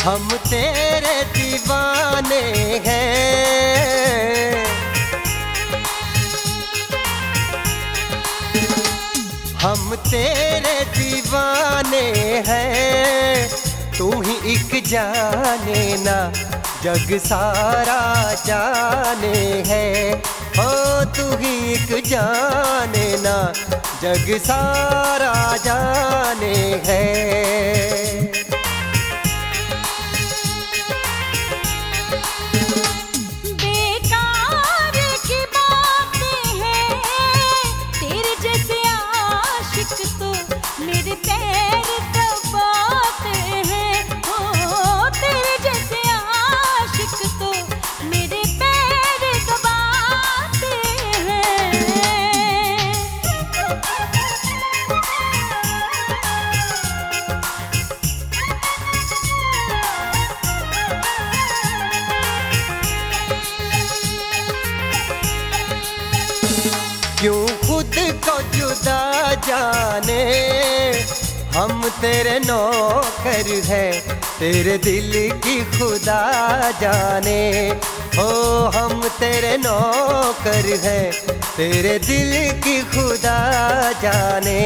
हम तेरे दीवाने हैं, हम तेरे दीवाने हैं। तू ही एक जाने ना जग सारा जाने है। हो तू ही एक जाने ना जग सारा जाने है। क्यों खुद को जुदा जाने, हम तेरे नौकर हैं, तेरे दिल की खुदा जाने। हो हम तेरे नौकर हैं, तेरे दिल की खुदा जाने।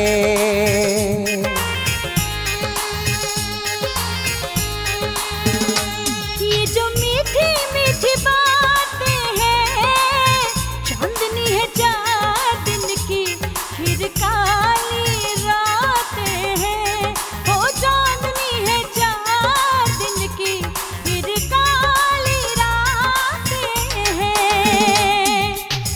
ये जो मीठी मीठी बातें हैं, चांदनी है चार दिन की, फिर काली रातें हैं। हो चांदनी है चार दिन की, फिर काली रातें हैं।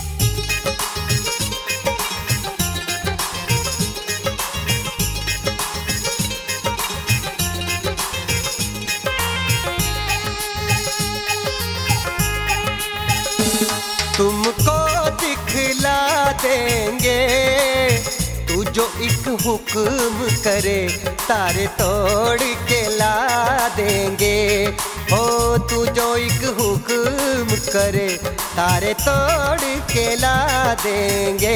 तुमको दिखला देंगे, तू जो एक हुक्म करे, तारे तोड़ के ला देंगे। हो तू जो एक हुक्म करे, तारे तोड़ के ला देंगे।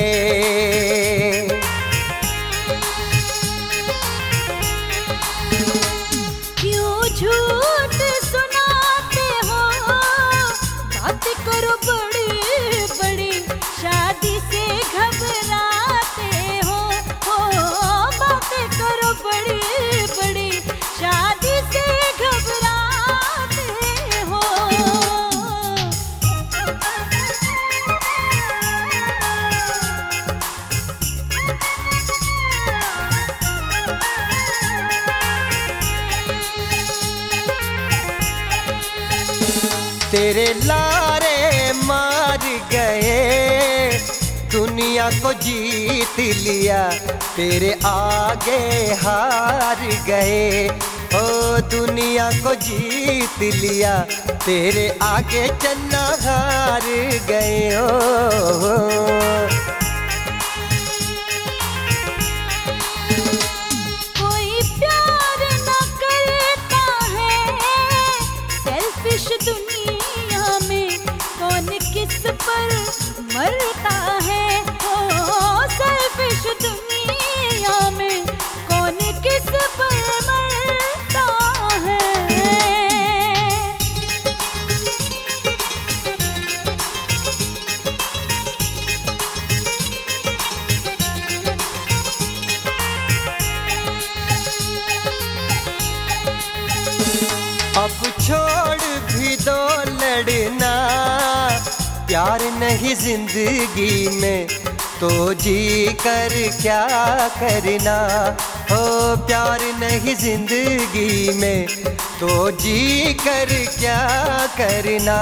क्यों झूठ सुनाते हो, बातें करो बड़ी बड़ी, शादी से घबराते हो। बातें करो बड़ी बड़ी, शादी से घबराते हो। तेरे लारे मार गए, दुनिया को जीत लिया, तेरे आगे हार गए। ओ दुनिया को जीत लिया, तेरे आगे चन्ना हार गए। ओ कोई प्यार न करता है सेल्फिश दुनिया में, कौन किस पर मरता है। ओ सेल्फिश दुनिया में, कौन किस पर मरता है। अब छोड़ भी दो लड़ना, प्यार नहीं जिंदगी में, तो जी कर क्या करना। हो प्यार नहीं जिंदगी में, तो जी कर क्या करना।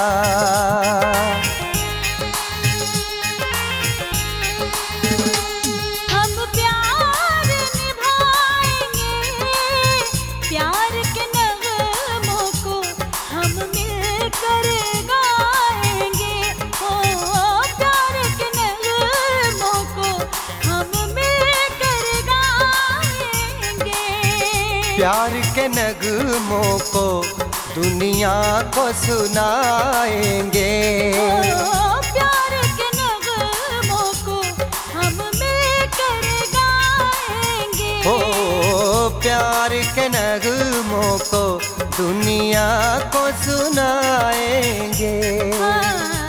हम प्यार निभाएंगे, प्यार के नगमों को हम मिलकर गाएंगे। ओ प्यार के नगमों को हम मिलकर गाएंगे। प्यार के नगमों को दुनिया को सुनाएंगे। प्यार के नगमों को हम मिलकर गाएंगे। ओ प्यार के नगमों को दुनिया को सुनाएंगे। हाँ,